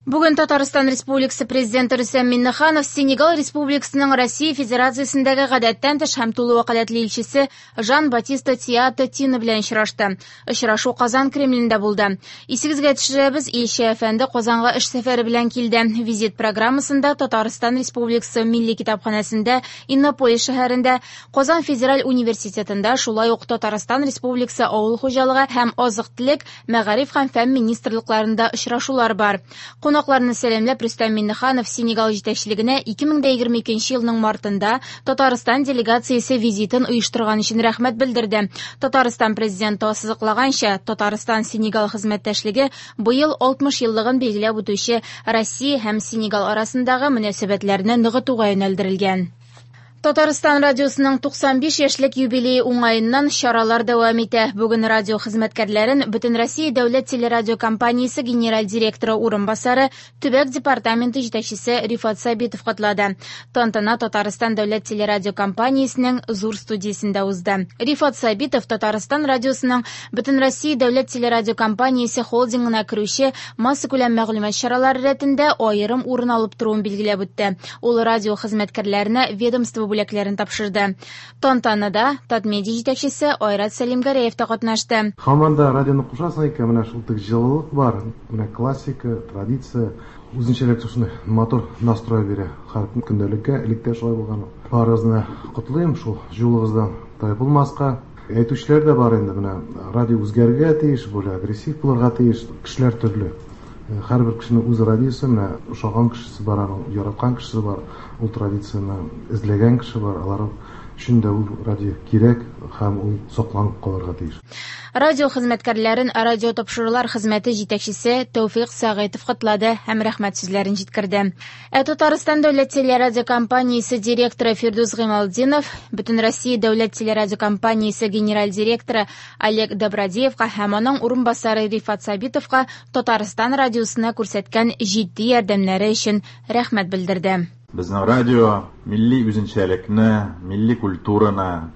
Бүген Татарстан Республикасы Президенты Рөстәм Миңнеханов Сенегал Республикасының Россия Федерациясендәге гадәттән тыш һәм тулы вәкаләтле илчесе Жан-Батиста Тиато Тино белән очрашты. Очрашу Казан Кремлендә булды. Исегезгә төшерәбез, илче әфәнде Казанга эш сәфәре белән килде. Визит программасында Татарстан Республикасы Милли китапханәсендә, Иннополис шәһәрендә, Казан Федераль университетында, шулай ук Татарстан Республикасы авыл хуҗалыгы һәм азык-төлек, мәгариф һәм фән министрлыкларында очрашулар бар. Кунакларны сәламләп Рөстәм Миңнеханов Сенегал җитәкчелегенә 2022 елның мартында Татарстан делегациясе визитын оештырган өчен рәхмәт белдерде. Татарстан президенты ассызыклаганча, Татарстан-Сенегал хезмәттәшлеге быел 60 еллыгын билгеләп үтүче Россия һәм Сенегал арасындагы мөнәсәбәтләрне ныгытуга юнәлдерелгән. Татарстан радиосының 95 яшьлек юбилее уңаеннан чаралар дәвам итә. Бүген радио хезмәткәрләрен Бөтен Россия дәүләт телерадиокомпаниясе генераль директоры урынбасары, төбәк департаменты җитәкчесе Рифат Сабитов котлады. Тантана Татарстан дәүләт телерадиокомпаниясенең зур студиясендә узды. Рифат Сабитов Татарстан радиосының Бөтен Россия дәүләт телерадиокомпаниясе холдингына керүче масса күләм мәгълүмат чаралары рәтендә аерым урын алып торуын билгеләп үтте. Ул радио хезмәткәрләренә ведомство бүләкләрен тапшырды. Тантанада Татмедиа җитәкчесе Айрат Сәлимгәрәев та катнашты. Хаманда радионы кушасың икән, менә шул тик җылылык бар, менә классика, традиция, үзенчәлек шуны матур настрой бирә. Һәр көндәлеккә электә шулай булган. Барыгызны котлыйм шул җылыгыздан тайпылмаска. Әйтүчләр дә бар инде, менә радио үзгәргә тиеш, болай агрессив булырга тиеш, кешеләр төрле. Һәрбер кешенең үз радиосы, менә ошаган кешесе бар, яраткан кешесе бар, ул традицияны эзләгән кеше бар, алар өчен дә ул радио кирәк һәм ул сакланып калырга тиеш. Радио хезмәткәрләрен радио тапшырулар хезмәте җитәкчесе Тәүфыйк Сәгыйтов котлады һәм рәхмәт сүзләрен җиткерде. Татарстан дәүләт телерадиокомпаниясе директоры Фирдус Гыймалдинов, Бөтен Россия дәүләт телерадиокомпаниясе генераль директоры Олег Добродеевка һәм аның урынбасары Рифат Сабитовка Татарстан радиосына күрсәткән җитди ярдәмнәре өчен рәхмәт белдерде. Безнең радио милли үзенчәлекне, милли культураны,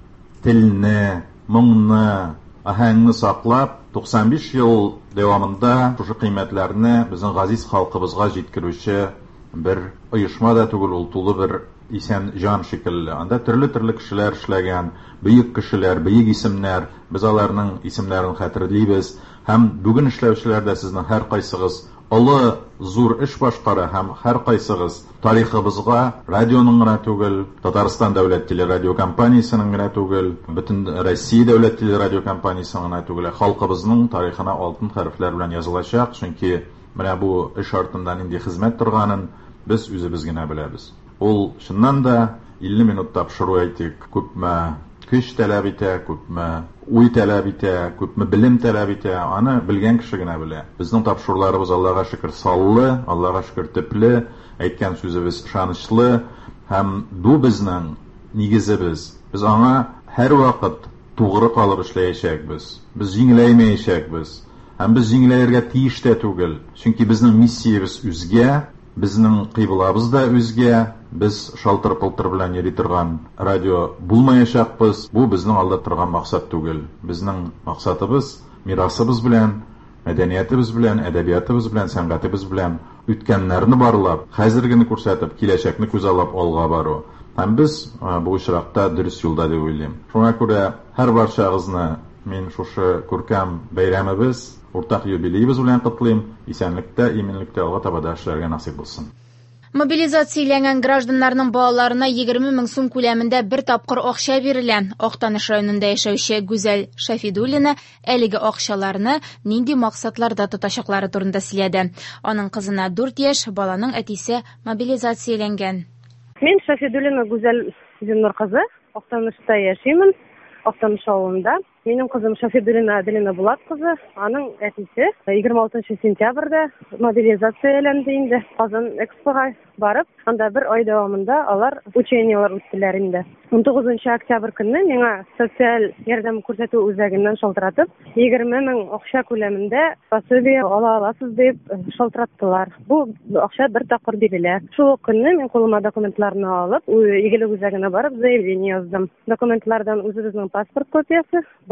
телне, моңны, аһәңне саклап, 95 ел дәвамында шушы кыйммәтләрне безнең газиз халкыбызга җиткерүче бер оешма да түгел, ул тулы бер исән җан шикелле. Анда төрле кешеләр эшләгән, бөек кешеләр, бөек исемнәр, без аларның исемнәрен хәтерлибез һәм бүген эшләүчеләр дә сезнең һәр кайсыгыз олы, зур эш башкара һәм һәр кайсыгыз тарихыбызга радионың гына түгел, Татарстан дәүләт телерадиокомпаниясенең гына түгел, Бөтен Россия дәүләт телерадиокомпаниясенең гына түгел, халкыбызның тарихына алтын хәрефләр белән язылачак, чөнки менә бу эш артында нинди хезмәт торганын без үзебез генә беләбез. Ул чыннан да 50 минут тапшыру әйтик, күпме көч таләп итә, күпме уй таләп итә, күпме белем таләп итә, аны белгән кеше генә белә. Безнең тапшыруларыбыз Аллага шөкер саллы, Аллага шөкер төпле, әйткән сүзебез ышанычлы һәм бу безнең нигезебез. Без аңа һәр вакыт тугры калып эшләячәкбез. Без җиңеләймәячәкбез. Һәм без җиңеләергә тиеш тә түгел. Чөнки безнең миссиябез үзгә, безнең кыйблабыз да үзгә. Без шалтыр-пылтыр белән йөри торган радио булмаячакбыз. Бу безнең алда торган максат түгел. Безнең максатыбыз мирасыбыз белән, мәдәниятыбыз белән, әдәбиятыбыз белән, сәнгатыбыз белән үткәннәрне барлап, хәзергене күрсәтеп, киләчәкне күз алып алга бару. Һәм без бу очракта дөрес юлда дип уйлыйм. Шуңа күрә һәр барчагызны мин шушы күркәм бәйрәмебез, уртак юбилейбез белән котлыйм. Исәнлектә, иминлектә алга таба да эшләргә насыйп булсын. Мобилизацияләнгән гражданнарның балаларына 20 мең сум күләмендә бер тапкыр акча бирелә. Актаныш районында яшәүче Гүзәл Шафидуллина әлеге акчаларны нинди максатларда тотачаклары турында сөйләде. Аның кызына 4 яшь, баланың әтисе мобилизацияләнгән. Мин Шафидуллина Гүзәл Зиннур кызы, Актанышта яшим, Актаныш авылында. Минем кызым Шафидуллина Аделина Булат кызы, аның әтисе 26 сентябрьдә мобилизацияләнде инде. Казан экспога барып, анда бер ай дәвамында алар учениялар үттеләр инде. 19 октябрь көнне миңа социаль ярдәм күрсәтү үзәгеннән шалтыратып, 20 мең акча күләмендә пособие ала аласыз дип шалтыраттылар. Бу акча бер тапкыр бирелә. Шул көнне мин кулыма документларны алып, игелек үзәгенә барып заявление яздым. Документлардан үзебезнең паспорт копиясе,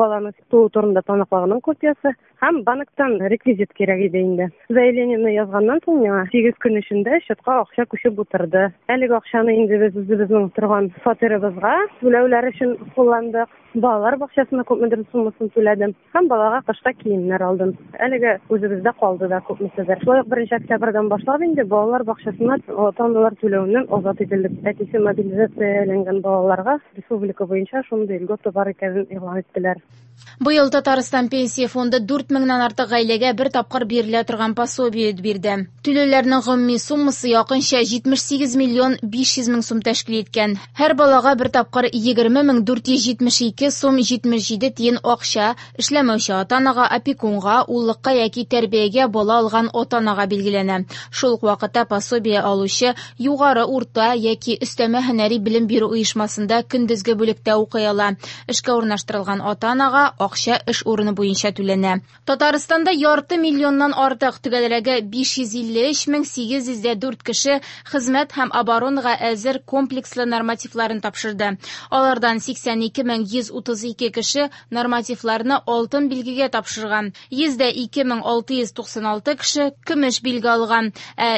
баланы туу турында таныклыгынын копиясы һәм банктан реквизит кирәк иде инде. Заявлениене язганнан соң миңа 8 көн эчендә счетка акча күчеп утырды. Әлеге акчаны инде без үзебезнең торган фатирыбызга түләүләр өчен кулландык. Балалар бакчасына күпмедер суммасын түләдем һәм балага кышка киемнәр алдым. Әлеге үзебездә калды да күпмеседер. Шулай ук 1 октябрьдән башлап инде балалар бакчасына ата-аналар түләүеннән азат ителдек. Әтисе мобилизацияләнгән балаларга республика буенча шундый льгота бар икәнен игълан иттеләр. Быел Татарстан пенсия фонды 4 меңнән артык гаиләгә бер тапкыр бирелә торган пособие бирде. Түләүләрнең гомуми суммасы якынча 78 миллион 500 мең сум тәшкил иткән. Һәр балага бер тапкыр 20 мең 472 сум 77 тиен акча эшләмәүче ата-анага, опекунга, уллыкка яки тәрбиягә бала алган ата-анага билгеләнә. Шул ук вакытта пособие алучы югары, урта яки өстәмә һөнәри белем бирү оешмасында көндезге бүлектә укый ала. Эшкә урнаштырылган ата-анага акча эш урыны буенча түләнә. Татарстанда ярты миллионнан артык, төгәлрәге 553 кеше хезмәт һәм оборонага әзер комплекслы нормативларын тапшырды. Алардан 82 кеше нормативларны алтын билгегә тапшырган. 102 кеше көмеш билге алган,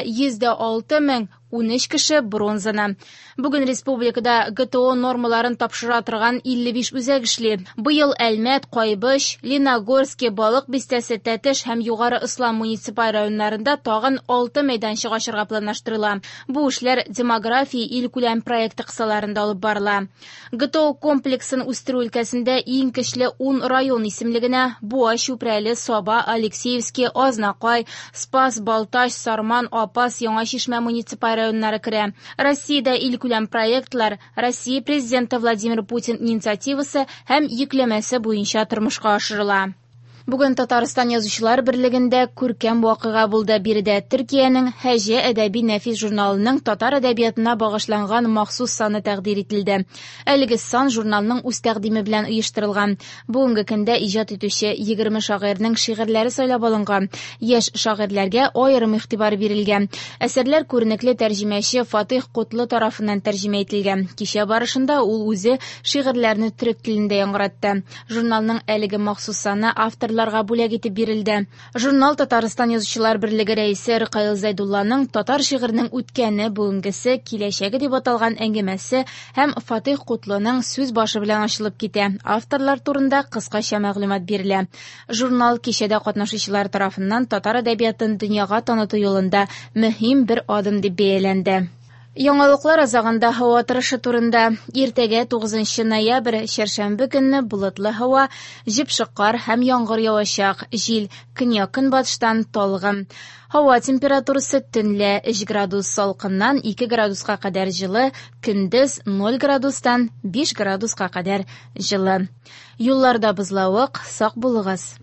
106 кеше бронзаны. Бүген республикада ГТО нормаларын тапшыра торган 55 үзәк эшли. Быел Әлмәт, Кайбыш, Леногорск, Балык бистәсе, Тәтеш һәм Югары Ислам муниципаль районнарында тагын 6 мәйданчык ачырга планлаштырыла. Бу эшләр демография илкүләм проекты кысаларында алып барыла. ГТО комплексын үстерү өлкәсендә иң көчле 10 район исемлегенә Буа, Чүпрәле, Саба, Алексеевский, Азнакай, Спас, Балташ, Сарман, Апас, Яңа Чишмә муниципаль районнары керә. Россиядә илкүләм проектлар Россия президенты Владимир Путин инициативасы һәм йөкләмәсе буенча тормышка ашырыла. Бүген Татарстан язучылар берлегендә күркәм вакыйга булды. Биредә Төркиянең Һәҗә әдәби нәфис журналының татар әдәбиятына багышланган махсус саны тәкъдир ителде. Әлеге сан журналның үз тәкъдиме белән оештырылган. Бүгенге көндә иҗат итүче 20 шагыйрьнең шигырьләре сайлап алынган. Яшь шагыйрьләргә аерым игътибар бирелгән. Әсәрләр күренекле тәрҗемәче Фатих Кутлы тарафыннан тәрҗемә ителгән. Кичә барышында ул үзе шигырьләрне төрек телендә яңгыратты. Журналның әлеге махсус саны авторларга бүләк итеп бирелде. Журнал Татарстан язучылар берлеге рәисе Рыкаил Зайдулланың татар шигыренең үткәне, бүгенгесе, киләчәге дип аталган әңгәмәсе һәм Фатих Кутлының сүз башы белән ачылып китә. Авторлар турында кыскача мәгълүмат бирелә. Журнал кичәдә катнашучылар тарафыннан татар әдәбиятын дөньяга таныту юлында мөһим бер адым дип бәяләнде. Яңалыклар азагында һава торышы турында. Иртәгә 9 ноябрь чәршәмбе көнне болытлы һава, җеп-шык кар һәм яңгыр явачак. Җил көньяк-көнбатыштан талгын. Һава температурасы төнлә 3 градус салкыннан 2 градуска кадәр җылы, көндез 0 градустан 5 градуска кадәр җылы. Юлларда бозлавык, сак булыгыз.